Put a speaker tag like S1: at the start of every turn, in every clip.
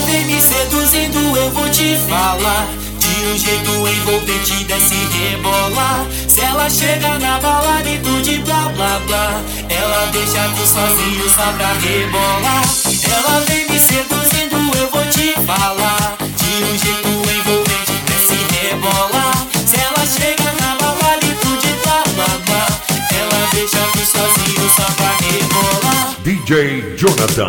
S1: vem me seduzindo, eu vou te falar. De um jeito envolvente, desce e rebola. Se ela chega na balada e tu de blá blá blá, ela deixa tu sozinho só pra rebolar. Ela vem me seduzindo, eu vou te falar. De um jeito envolvente, desce e rebola. Se ela chega na balada e tu de blá blá blá, ela deixa tu sozinho só pra rebolar.
S2: DJ Jonathan.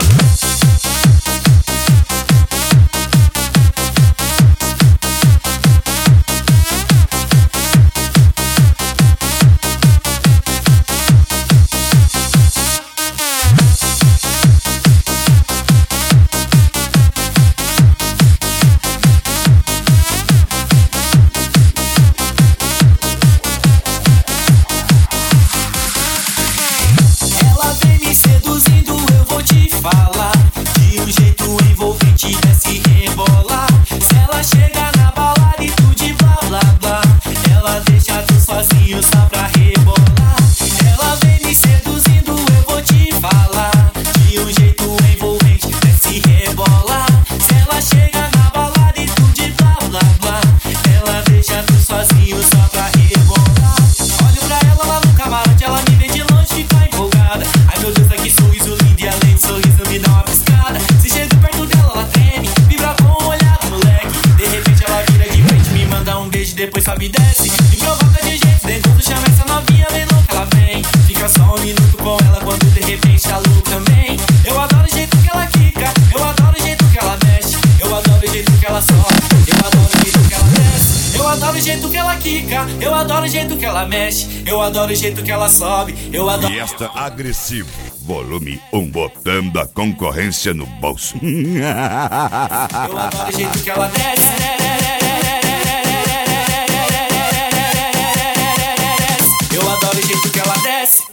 S1: Depois sobe e desce, me provoca de jeito dentro do chama essa novinha, vem louca, ela vem. Fica só um minuto com ela quando de repente tá louco também. Eu adoro o jeito que ela quica, eu adoro o jeito que ela mexe, eu adoro o jeito que ela sobe, eu adoro o jeito que ela desce. Eu adoro o jeito que ela quica, eu adoro o jeito que ela mexe, eu adoro o jeito que ela sobe, eu adoro.
S3: E esta agressivo, volume 1, botando a concorrência no bolso.
S1: Eu adoro o jeito que ela desce. Eu adoro o jeito que ela desce.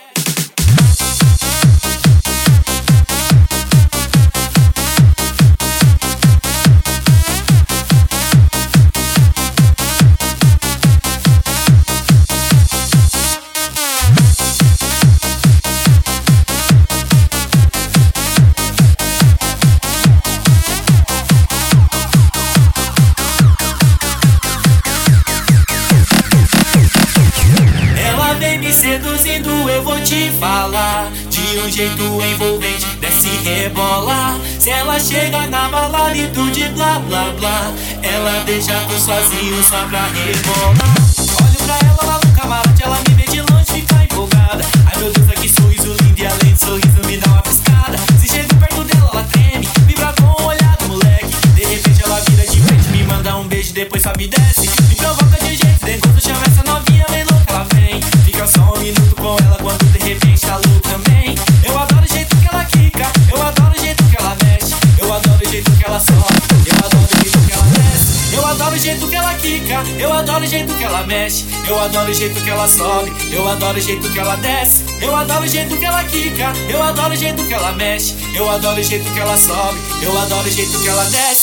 S1: Seduzindo, eu vou te falar. De um jeito envolvente, desce e rebola. Se ela chega na balada e tu de blá blá blá, ela deixa tu sozinho só pra rebolar. Olho pra ela lá no camarote, ela me vê de longe, fica empolgada. Ai meu Deus, que sorriso lindo, e além de sorriso me dá uma piscada. Se chego perto dela, ela treme, vibra com o olhar do moleque. De repente ela vira de frente, me manda um beijo, depois sobe e desce. Me provoca de jeito, dentro do chama essa novinha, vem louca, ela vem. Fica só um minuto com ela quando de repente tá louco também. Eu adoro o jeito que ela quica, eu adoro o jeito que ela mexe, eu adoro o jeito que ela sobe, eu adoro o jeito que ela desce. Eu adoro o jeito que ela quica, eu adoro o jeito que ela mexe, eu adoro o jeito que ela sobe, eu adoro o jeito que ela desce. Eu adoro o jeito que ela quica, eu adoro o jeito que ela mexe, eu adoro o jeito que ela sobe, eu adoro o jeito que ela desce.